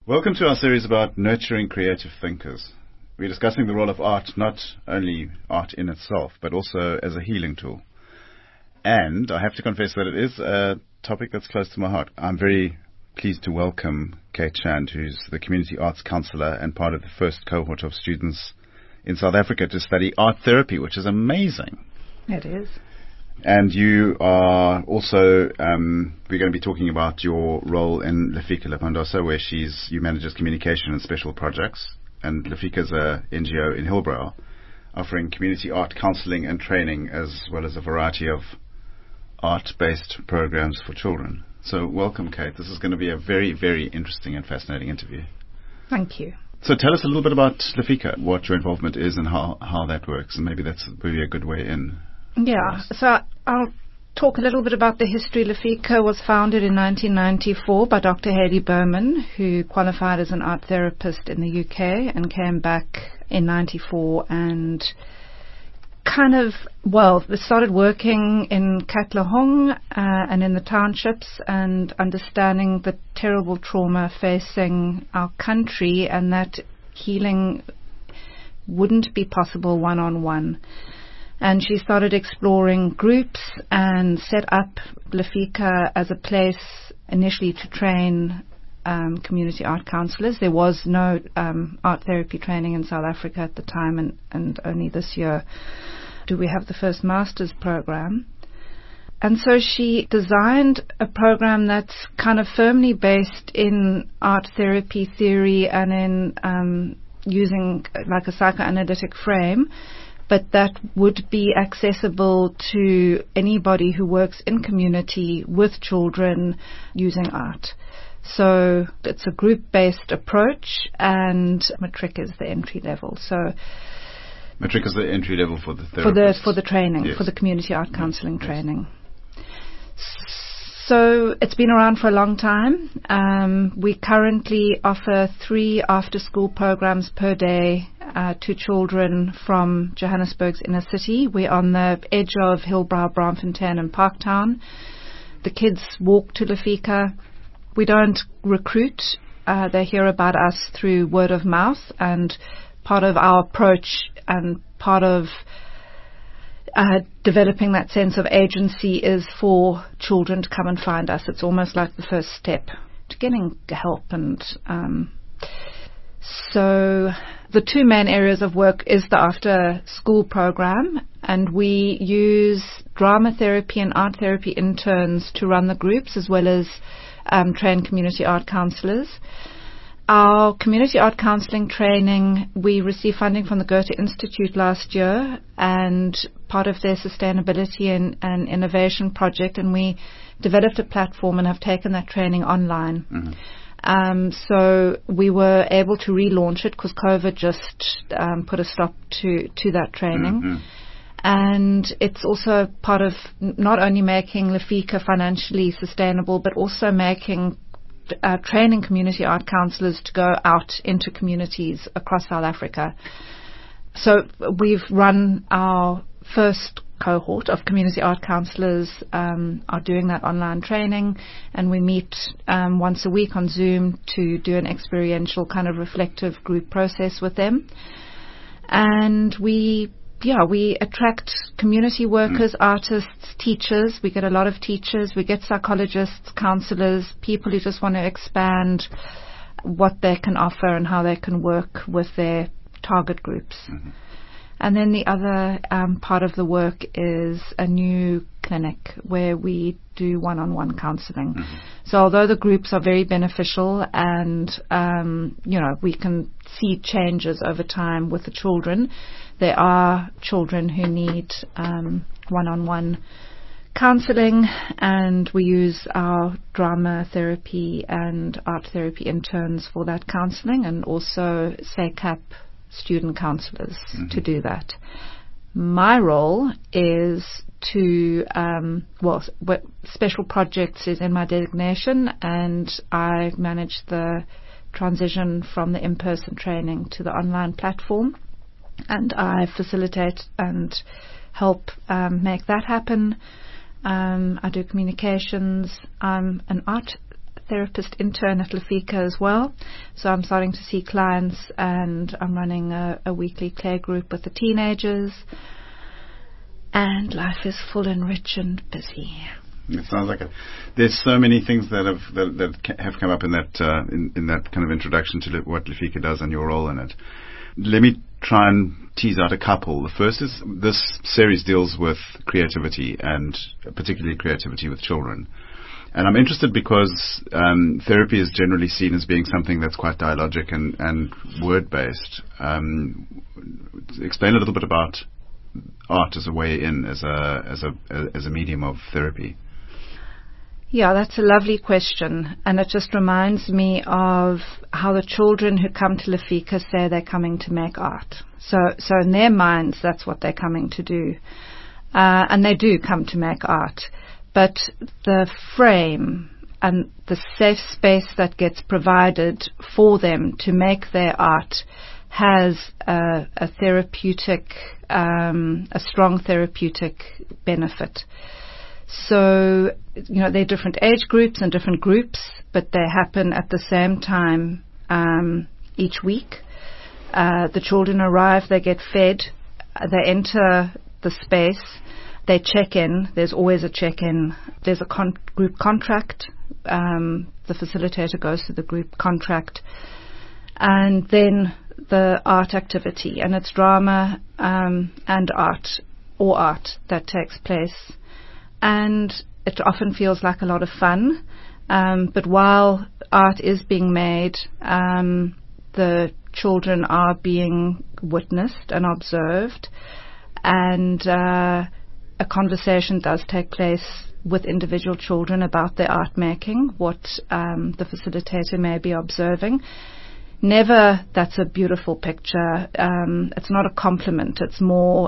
Welcome to our series about nurturing creative thinkers. We're discussing the role of art, not only art in itself, but also as a healing tool. And I have to confess that it is a topic that's close to my heart. I'm very pleased to welcome Kate Chand, who's the Community Arts Counsellor and part of the first cohort of students in South Africa to study art therapy, which is amazing. It is. And you are also, we're going to be talking about your role in Lefika Lepandosa, where you manages communication and special projects. And Lefika is a NGO in Hillbrow, offering community art counselling and training, as well as a variety of art-based programs for children. So welcome, Kate. This is going to be a very, very interesting and fascinating interview. Thank you. So tell us a little bit about Lefika, what your involvement is and how that works, and maybe that's really a good way in. Yeah, so I'll talk a little bit about the history. Lefika was founded in 1994 by Dr. Hayley Bowman, who qualified as an art therapist in the UK and came back in 94 and we started working in Katlehong and in the townships and understanding the terrible trauma facing our country, and that healing wouldn't be possible one-on-one. And she started exploring groups and set up Lefika as a place initially to train community art counsellors. There was no art therapy training in South Africa at the time, and only this year do we have the first master's program. And so she designed a program that's kind of firmly based in art therapy theory and in using like a psychoanalytic frame, but that would be accessible to anybody who works in community with children using art. So it's a group-based approach, and Matric is the entry level. So Matric is the entry level for the therapists. For the training, yes. For the community art counselling training. So it's been around for a long time. We currently offer 3 after-school programs per day to children from Johannesburg's inner city. We're on the edge of Hillbrow, Braamfontein and Parktown. The kids walk to Lefika. We don't recruit. They hear about us through word of mouth, and part of our approach and part of developing that sense of agency is for children to come and find us. It's almost like the first step to getting help. And so the 2 main areas of work is the after school program, and we use drama therapy and art therapy interns to run the groups, as well as train community art counsellors. Our community art counselling training, we received funding from the Goethe Institute last year, and part of their sustainability and innovation project, and we developed a platform and have taken that training online. Mm-hmm. So we were able to relaunch it because COVID just put a stop to that training. Mm-hmm. And it's also part of not only making Lefika financially sustainable, but also making training community art counsellors to go out into communities across South Africa. So we've run our first cohort of community art counsellors are doing that online training, and we meet once a week on Zoom to do an experiential kind of reflective group process with them. And we attract community workers, artists, teachers. We get a lot of teachers. We get psychologists, counsellors, people who just want to expand what they can offer and how they can work with their target groups. Mm-hmm. And then the other part of the work is a new clinic where we do one-on-one counselling. Mm-hmm. So although the groups are very beneficial and, we can see changes over time with the children, there are children who need one-on-one counselling, and we use our drama therapy and art therapy interns for that counselling, and also SACAP student counsellors to do that. My role is to, special projects is in my designation, and I manage the transition from the in-person training to the online platform, and I facilitate and help make that happen. I do communications. I'm an art therapist intern at Lefika as well. So I'm starting to see clients, and I'm running a weekly play group with the teenagers. And life is full and rich and busy. It sounds like there's so many things that have come up in that in that kind of introduction to what Lefika does and your role in it. Let me try and tease out a couple. The first is this series deals with creativity, and particularly creativity with children. And I'm interested because therapy is generally seen as being something that's quite dialogic and word-based. Explain a little bit about art as a way in, as a medium of therapy. Yeah, that's a lovely question, and it just reminds me of how the children who come to Lefika say they're coming to make art. So in their minds, that's what they're coming to do, and they do come to make art. But the frame and the safe space that gets provided for them to make their art has a therapeutic, a strong therapeutic benefit. So, there are different age groups and different groups, but they happen at the same time each week. The children arrive, they get fed, they enter the space, they check in. There's always a check-in. There's a group contract. The facilitator goes through the group contract. And then the art activity, and it's drama and art, or art, that takes place. And it often feels like a lot of fun. But while art is being made, the children are being witnessed and observed, and a conversation does take place with individual children about their art making, what the facilitator may be observing. Never, that's a beautiful picture. It's not a compliment. It's more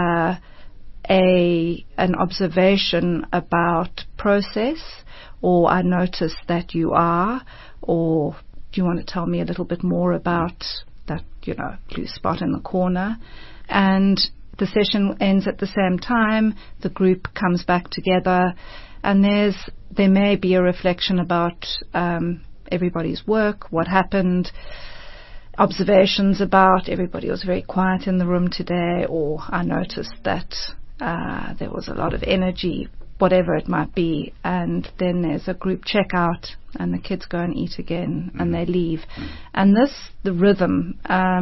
an observation about process, or I noticed that you are, or do you want to tell me a little bit more about that, blue spot in the corner? And the session ends at the same time. The group comes back together, and there may be a reflection about everybody's work, what happened, observations about everybody was very quiet in the room today, or I noticed that there was a lot of energy, whatever it might be. And then there's a group checkout, and the kids go and eat again, and they leave. And the rhythm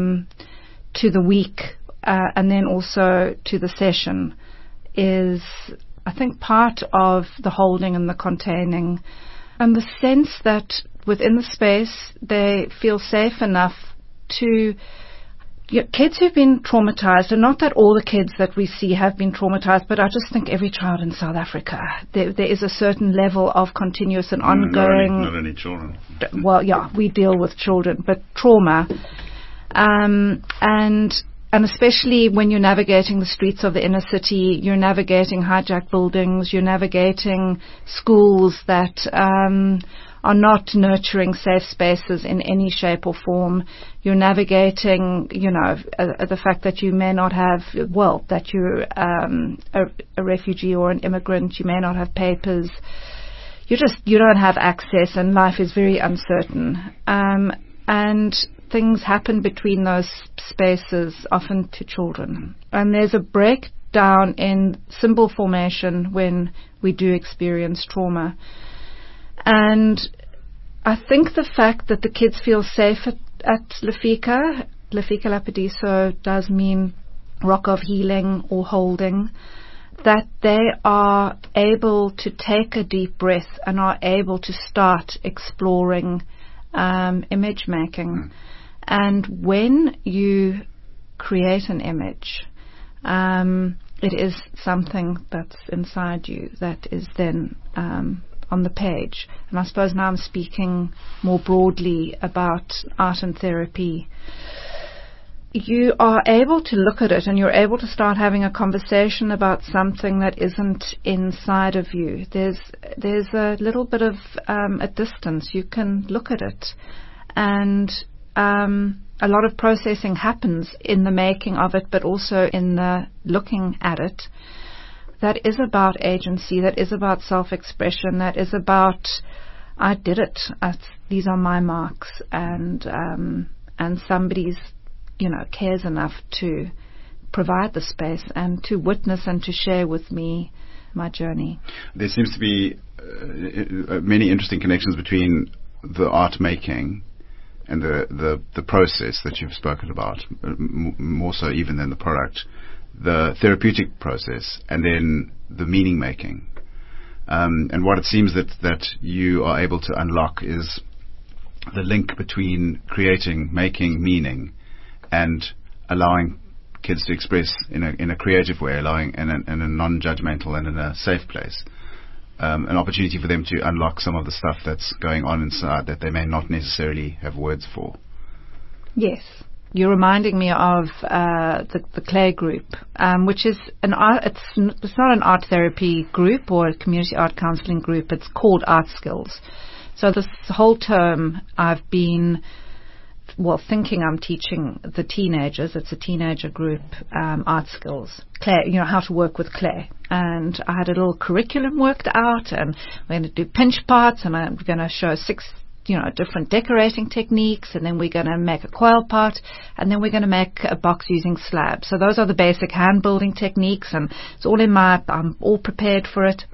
to the week, and then also to the session, is, I think, part of the holding and the containing, and the sense that within the space they feel safe enough to... Kids who've been traumatized, and not that all the kids that we see have been traumatized, but I just think every child in South Africa, there is a certain level of continuous and ongoing... Not only children. Well, yeah, we deal with children, but trauma. And especially when you're navigating the streets of the inner city, you're navigating hijacked buildings, you're navigating schools that are not nurturing safe spaces in any shape or form. You're navigating, the fact that you may not have, that you're a refugee or an immigrant, you may not have papers. You don't have access, and life is very uncertain. And things happen between those spaces, often to children. And there's a breakdown in symbol formation when we do experience trauma. And I think the fact that the kids feel safe at Lefika Lapadiso does mean rock of healing or holding, that they are able to take a deep breath and are able to start exploring image making. And when you create an image, it is something that's inside you that is then on the page. And I suppose now I'm speaking more broadly about art and therapy. You are able to look at it, and you're able to start having a conversation about something that isn't inside of you. There's a little bit of a distance. You can look at it, and a lot of processing happens in the making of it, but also in the looking at it. That is about agency, that is about self-expression, that is about I did it. These are my marks, and somebody's, cares enough to provide the space and to witness and to share with me my journey. There seems to be many interesting connections between the art making and the process that you've spoken about, more so even than the product, the therapeutic process, and then the meaning making. And what it seems that you are able to unlock is the link between making meaning, and allowing kids to express in a creative way, allowing in a non-judgmental and in a safe place. An opportunity for them to unlock some of the stuff that's going on inside that they may not necessarily have words for. Yes. You're reminding me of the Clay group, which is an art. It's not an art therapy group or a community art counselling group. It's called Art Skills. So this whole term I've been thinking I'm teaching the teenagers. It's a teenager group, art skills, clay, how to work with clay. And I had a little curriculum worked out, and we're going to do pinch pots, and I'm going to show 6, different decorating techniques, and then we're going to make a coil pot, and then we're going to make a box using slabs. So those are the basic hand building techniques, and it's all I'm all prepared for it.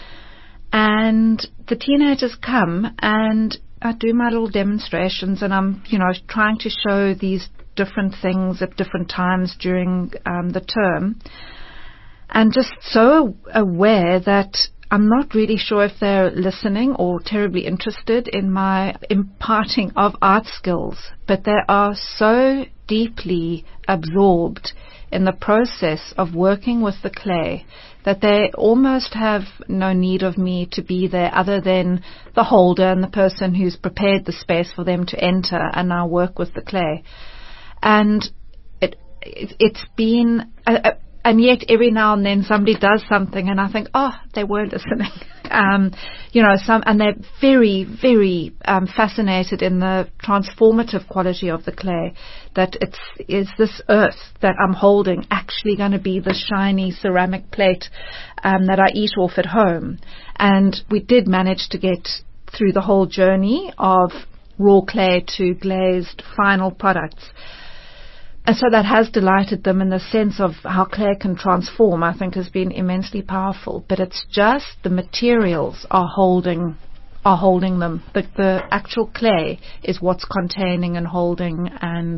And the teenagers come, and I do my little demonstrations, and I'm, trying to show these different things at different times during the term, and just so aware that I'm not really sure if they're listening or terribly interested in my imparting of art skills, but they are so deeply absorbed in the process of working with the clay that they almost have no need of me to be there, other than the holder and the person who's prepared the space for them to enter and now work with the clay. And it's been, and yet every now and then somebody does something and I think, they were listening. And they're very, very fascinated in the transformative quality of the clay, that is this earth that I'm holding actually going to be the shiny ceramic plate that I eat off at home. And we did manage to get through the whole journey of raw clay to glazed final products. And so that has delighted them, in the sense of how clay can transform, I think has been immensely powerful. But it's just the materials are holding them. But the actual clay is what's containing and holding. And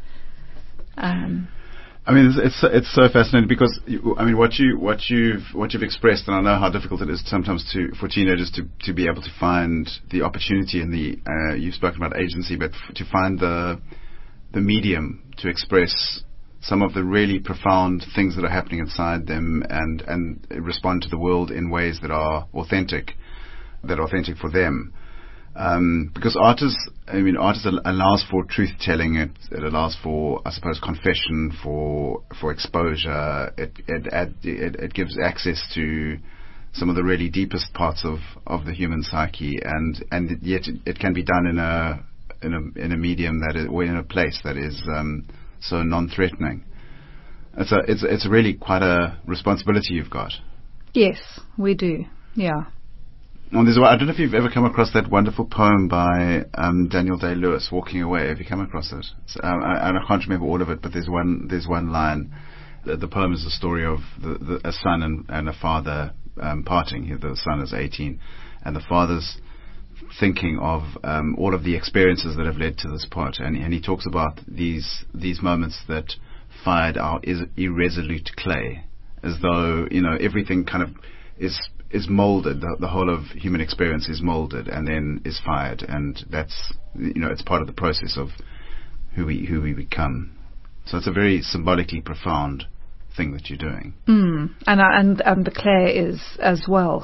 it's so fascinating, because what you've expressed, and I know how difficult it is sometimes for teenagers to be able to find the opportunity and you've spoken about agency, but to find the medium to express some of the really profound things that are happening inside them, and respond to the world in ways that are authentic for them. Because art allows for truth telling. It allows for, I suppose, confession, for exposure. It gives access to some of the really deepest parts of the human psyche, and yet it can be done in a medium or in a place that is so non-threatening. It's really quite a responsibility you've got. Yes, we do. Yeah. And I don't know if you've ever come across that wonderful poem by Daniel Day-Lewis, "Walking Away." Have you come across it? I can't remember all of it, but there's one line. The poem is the story of a son and a father parting. The son is 18, and the father's thinking of all of the experiences that have led to this point, and he talks about these moments that fired our irresolute clay, as though everything kind of is molded. The whole of human experience is molded and then is fired, and that's it's part of the process of who we become. So it's a very symbolically profound thing that you're doing. And the clay is as well.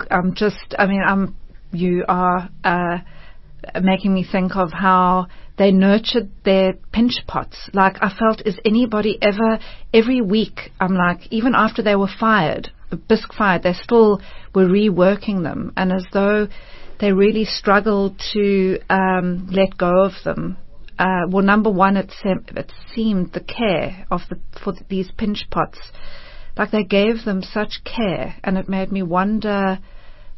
You are making me think of how they nurtured their pinch pots. Like, I felt, is anybody ever, every week, I'm like, even after they were fired, the bisque fired, they still were reworking them, and as though they really struggled to let go of them. Number one, it seemed the care for these pinch pots, like they gave them such care, and it made me wonder,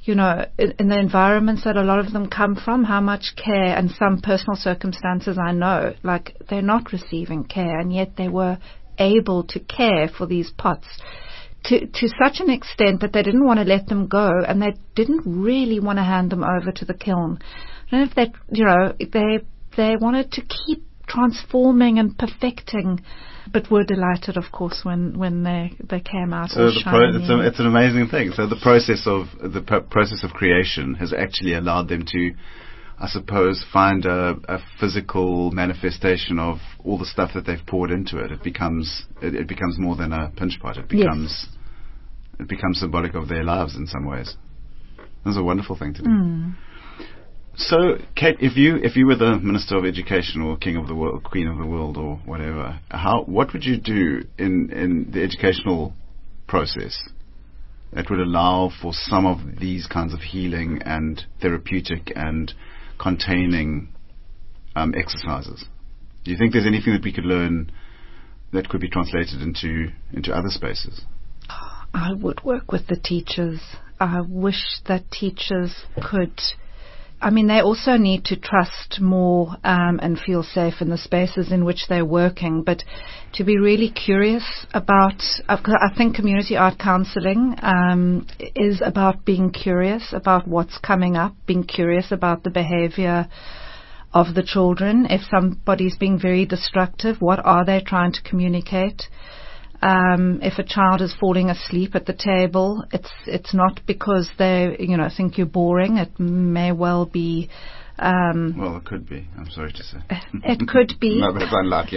in the environments that a lot of them come from, how much care, and some personal circumstances I know, like they're not receiving care, and yet they were able to care for these pots to such an extent that they didn't want to let them go, and they didn't really want to hand them over to the kiln. I don't know if they wanted to keep transforming and perfecting, but were delighted, of course, when they came out. So it's an amazing thing. So the process of creation has actually allowed them to, I suppose, find a physical manifestation of all the stuff that they've poured into it. It becomes more than a pinch pot. It becomes symbolic of their lives in some ways. That's a wonderful thing to do. So, Kate, if you were the Minister of Education or King of the World, Queen of the World, or whatever, what would you do in the educational process that would allow for some of these kinds of healing and therapeutic and containing exercises? Do you think there's anything that we could learn that could be translated into other spaces? I would work with the teachers. I wish that teachers could. They also need to trust more and feel safe in the spaces in which they're working, but to be really curious about, I think community art counselling is about being curious about what's coming up, being curious about the behaviour of the children. If somebody's being very destructive, what are they trying to communicate? If a child is falling asleep at the table, it's not because they think you're boring. It may well be. Well, it could be. I'm sorry to say. It could be. No, but it's unlucky.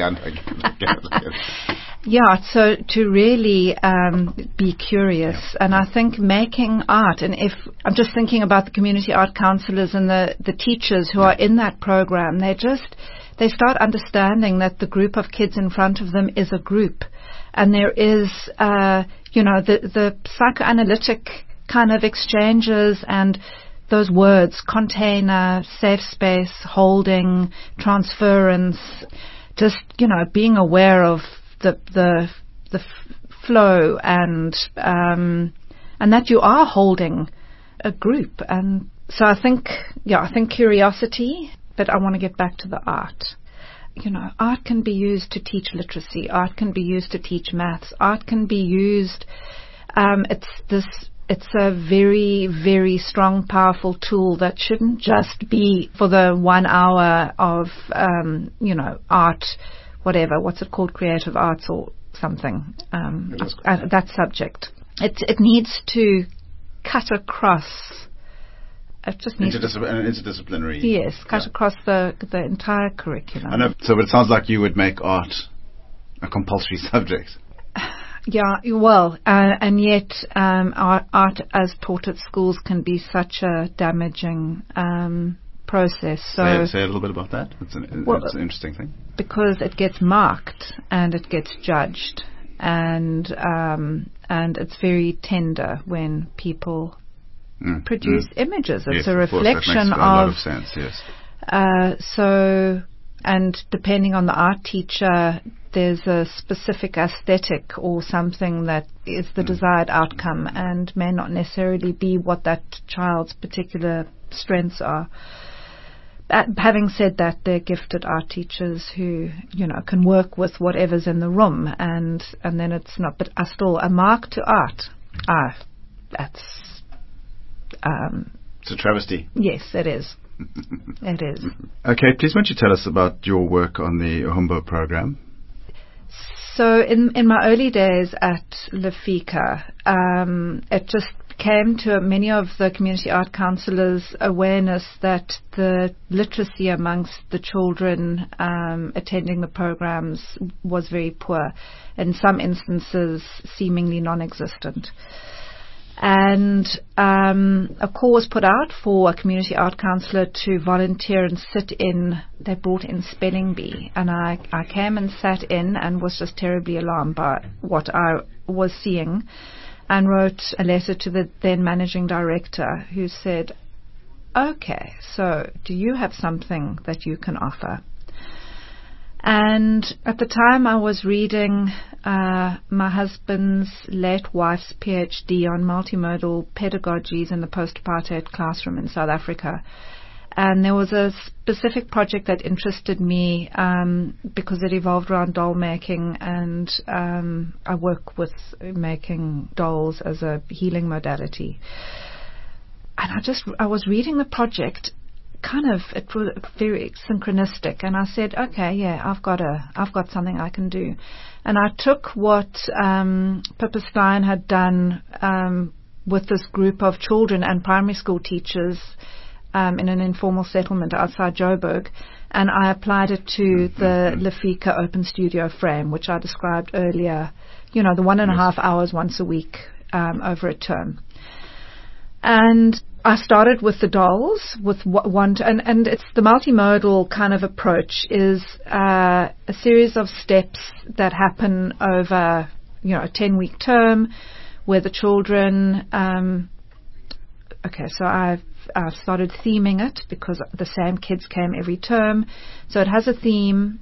Yeah. So to really be curious, and I think making art, and if I'm just thinking about the community art counsellors and the teachers who are in that program, they start understanding that the group of kids in front of them is a group. And there is, the psychoanalytic kind of exchanges and those words, container, safe space, holding, transference, just, being aware of the flow and that you are holding a group. And so I think curiosity, but I want to get back to the art. Art can be used to teach literacy. Art can be used to teach maths. Art can be used. It's a very, very strong, powerful tool that shouldn't just be for the 1 hour of, art, whatever. What's it called? Creative arts or something. That subject. It needs to cut across. It just needs interdisciplinary. Yes, cut across the entire curriculum. I know. So, but it sounds like you would make art a compulsory subject. Yeah, well, and yet art as taught at schools can be such a damaging process. So say a little bit about that. It's an interesting thing. Because it gets marked and it gets judged, and it's very tender when people produce images. It's a reflection of. A lot of sense, yes. So, and depending on the art teacher, there's a specific aesthetic or something that is the desired outcome and may not necessarily be what that child's particular strengths are. Having said that, they're gifted art teachers who, can work with whatever's in the room, and then it's not. But still, a mark to art. That's. It's a travesty. Yes, it is. It is. Okay, please why don't you tell us about your work on the Uhumbo program? So in my early days at Lefika, it just came to many of the community art counsellors' awareness that the literacy amongst the children attending the programs was very poor, in some instances seemingly non-existent. And a call was put out for a community art counsellor to volunteer and sit in. They brought in Spelling Bee, and I came and sat in and was just terribly alarmed by what I was seeing, and wrote a letter to the then managing director, who said, "Okay, so do you have something that you can offer?" And at the time I was reading my husband's late wife's PhD on multimodal pedagogies in the post-apartheid classroom in South Africa. And there was a specific project that interested me because it evolved around doll making, and I work with making dolls as a healing modality. And I was reading the project, it was very synchronistic, and I said, okay, yeah, I've got something I can do. And I took what Pippa Stein had done with this group of children and primary school teachers in an informal settlement outside Joburg, and I applied it to the Lefika Open Studio frame, which I described earlier, the 1.5 hours once a week over a term. And I started with the dolls, with and it's the multimodal kind of approach is a series of steps that happen over, a 10-week term where the children, so I've started theming it because the same kids came every term. So it has a theme.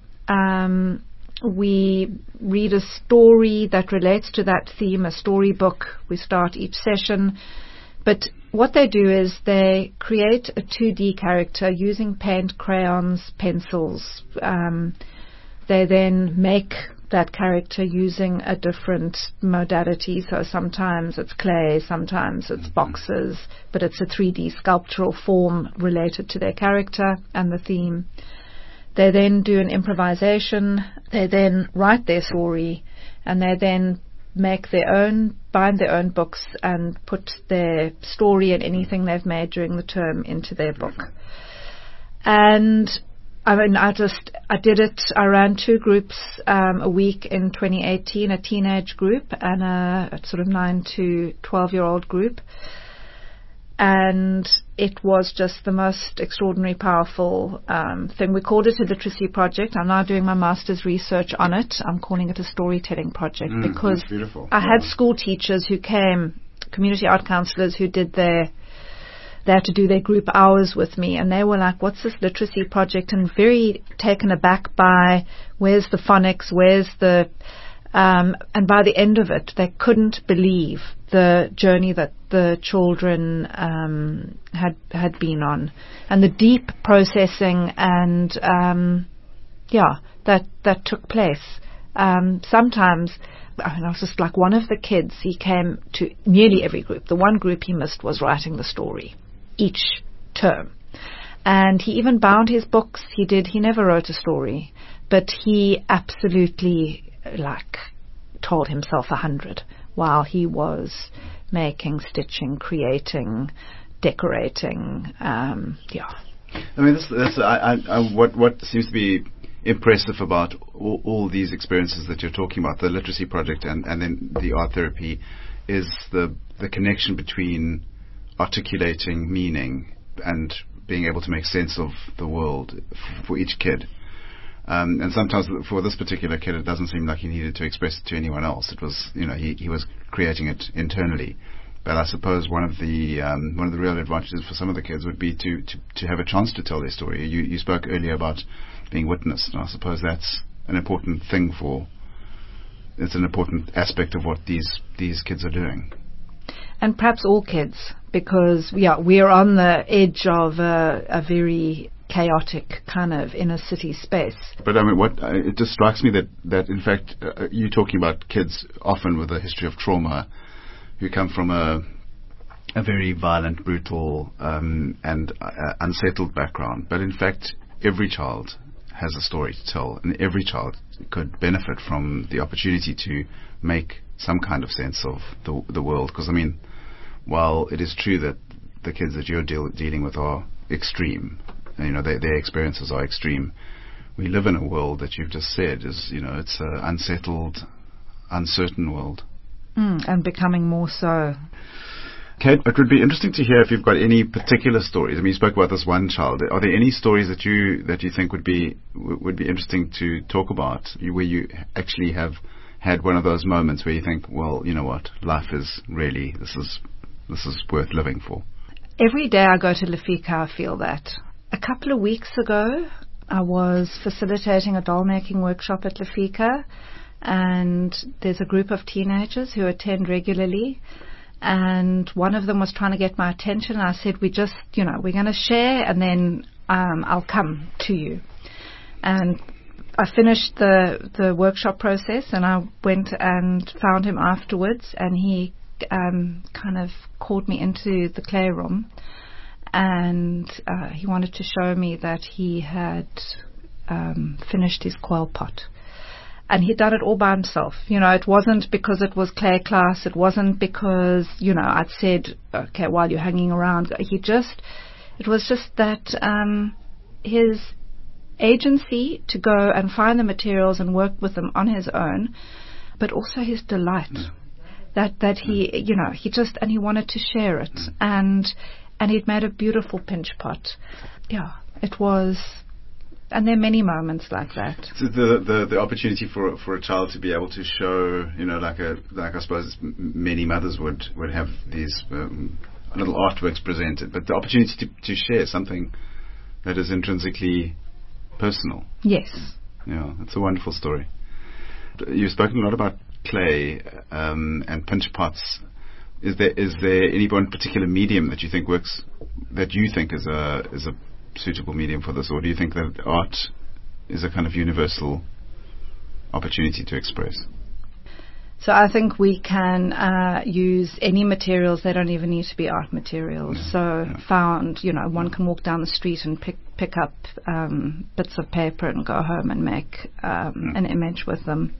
We read a story that relates to that theme, a storybook. We start each session. But what they do is they create a 2D character using paint, crayons, pencils. They then make that character using a different modality. So sometimes it's clay, sometimes it's boxes, but it's a 3D sculptural form related to their character and the theme. They then do an improvisation. They then write their story, and they then bind their own books and put their story and anything they've made during the term into their book. And I did it. I ran 2 groups a week in 2018, a teenage group and a sort of 9 to 12-year-old group. And it was just the most extraordinary, powerful thing. We called it a literacy project. I'm now doing my master's research on it. I'm calling it a storytelling project because I had school teachers who came, community art counselors who they had to do their group hours with me, and they were like, what's this literacy project? And very taken aback by where's the phonics, where's the... and by the end of it, they couldn't believe the journey that the children had been on, and the deep processing and that took place. Sometimes, I was just like one of the kids. He came to nearly every group. The one group he missed was writing the story each term, and he even bound his books. He never wrote a story, but he absolutely told himself 100 while he was making, stitching, creating, decorating. I mean, what seems to be impressive about all these experiences that you're talking about, the literacy project and then the art therapy, is the connection between articulating meaning and being able to make sense of the world for each kid. And sometimes for this particular kid, it doesn't seem like he needed to express it to anyone else. It was, he was creating it internally. But I suppose one of the real advantages for some of the kids would be to have a chance to tell their story. You spoke earlier about being witnessed, and I suppose that's an important thing it's an important aspect of what these kids are doing. And perhaps all kids, because we're on the edge of a very chaotic kind of inner city space. But I mean, it just strikes me that in fact you're talking about kids often with a history of trauma who come from a very violent, brutal and unsettled background. But in fact, every child has a story to tell, and every child could benefit from the opportunity to make some kind of sense of the world. Because I mean, while it is true that the kids that you're dealing with are extreme, their experiences are extreme, we live in a world that you've just said is, it's an unsettled, uncertain world. And becoming more so. Kate, it would be interesting to hear if you've got any particular stories. I mean, you spoke about this one child. Are there any stories that you think would be interesting to talk about, where you actually have had one of those moments where you think, well, you know what, life is really, this is worth living for? Every day I go to Lefika, I feel that. A couple of weeks ago, I was facilitating a doll making workshop at Lefika, and there's a group of teenagers who attend regularly, and one of them was trying to get my attention. I said, we're going to share, and then I'll come to you. And I finished the workshop process, and I went and found him afterwards, and he kind of called me into the clay room, and he wanted to show me that he had finished his coil pot. And he'd done it all by himself. It wasn't because it was clay class. It wasn't because, I'd said, okay, while you're hanging around. It was just that his agency to go and find the materials and work with them on his own, but also his delight. That he, and he wanted to share it. And he'd made a beautiful pinch pot. Yeah, it was. And there are many moments like that. So the opportunity for a child to be able to show, like I suppose many mothers would have these little artworks presented, but the opportunity to share something that is intrinsically personal. Yes. Yeah, it's a wonderful story. You've spoken a lot about clay and pinch pots. Is there any one particular medium that you think works, that you think is a suitable medium for this, or do you think that art is a kind of universal opportunity to express? So I think we can use any materials. They don't even need to be art materials. One can walk down the street and pick up bits of paper and go home and make an image with them.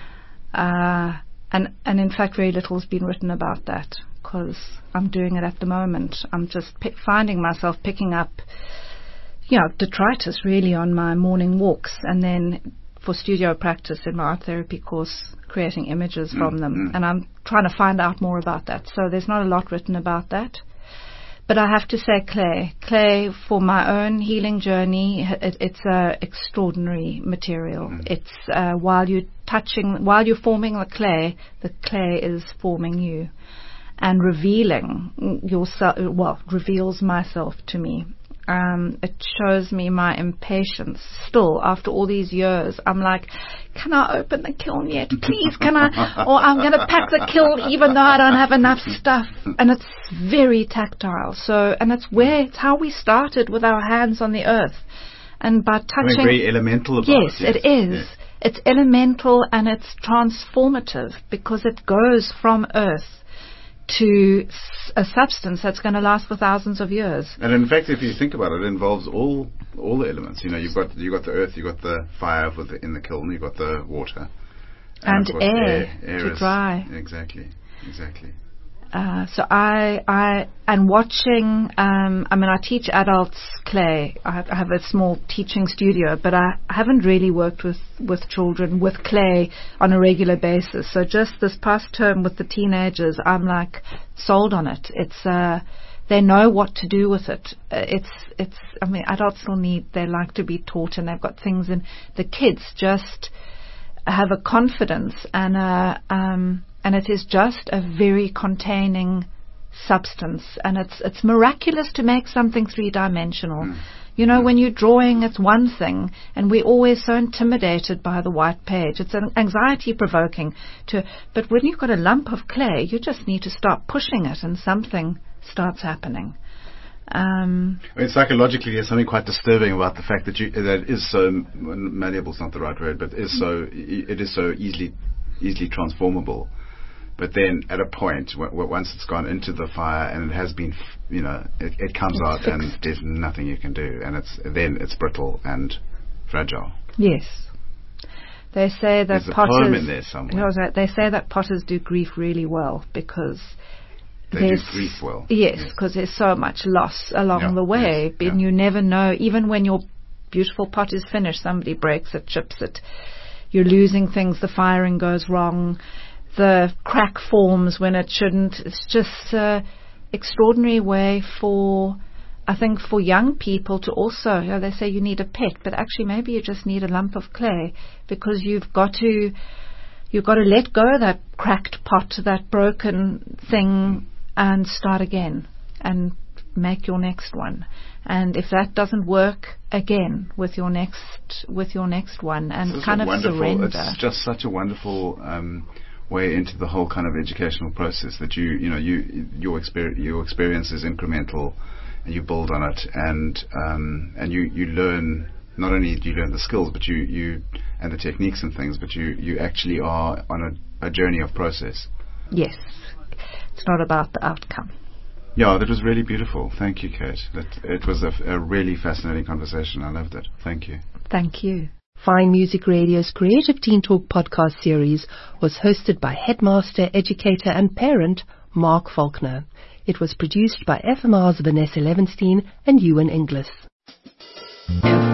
And in fact, very little has been written about that, because I'm doing it at the moment. I'm just finding myself picking up detritus really on my morning walks, and then for studio practice in my art therapy course, creating images from them. And I'm trying to find out more about that. So there's not a lot written about that. But I have to say clay for my own healing journey, it's an extraordinary material. It's while you're forming the clay is forming you and revealing yourself, reveals myself to me. It shows me my impatience still after all these years. I'm like, can I open the kiln yet? Please, can I? Or I'm going to pack the kiln even though I don't have enough stuff. And it's very tactile. And it's how we started with our hands on the earth. And by touching. Very elemental about it. Yes, it is. Yes. It's elemental and it's transformative because it goes from earth to a substance that's going to last for thousands of years. And in fact, if you think about it, it involves all the elements. You've got the earth, you've got the fire in the kiln, you've got the water, and air to dry. Exactly. So I watching. I teach adults clay. I have a small teaching studio, but I haven't really worked with children with clay on a regular basis. So just this past term with the teenagers, I'm like sold on it. It's they know what to do with it. Adults still they like to be taught, and they've got things, and the kids just have a confidence and it is just a very containing substance, and it's miraculous to make something three-dimensional. When you're drawing, it's one thing, and we're always so intimidated by the white page. It's anxiety-provoking but when you've got a lump of clay, you just need to start pushing it, and something starts happening. Psychologically, there's something quite disturbing about the fact that it is so malleable. Is not the right word, but it is so easily transformable. But then at a point, once it's gone into the fire and it has been, it comes out fixed, and there's nothing you can do, and it's brittle and fragile. Yes. They say that there's a poem in there somewhere. They say that potters do grief really well because they do grief well. Yes, because there's so much loss along the way, and you never know. Even when your beautiful pot is finished, somebody breaks it, chips it. You're losing things. The firing goes wrong. The crack forms when it shouldn't. It's just an extraordinary way for young people to also, they say you need a pet, but actually maybe you just need a lump of clay, because you've got to let go of that cracked pot, that broken thing, and start again. And make your next one. And if that doesn't work, again with your next one, and kind of surrender. It's just such a wonderful way into the whole kind of educational process that your experience is incremental, and you build on it, and you learn. Not only do you learn the skills, but you and the techniques and things, but you actually are on a journey of process. Yes, it's not about the outcome. Yeah, that was really beautiful. Thank you, Kate. It was a really fascinating conversation. I loved it. Thank you. Thank you. Fine Music Radio's Creative Teen Talk podcast series was hosted by headmaster, educator and parent Mark Faulkner. It was produced by FMR's Vanessa Levenstein and Ewan Inglis.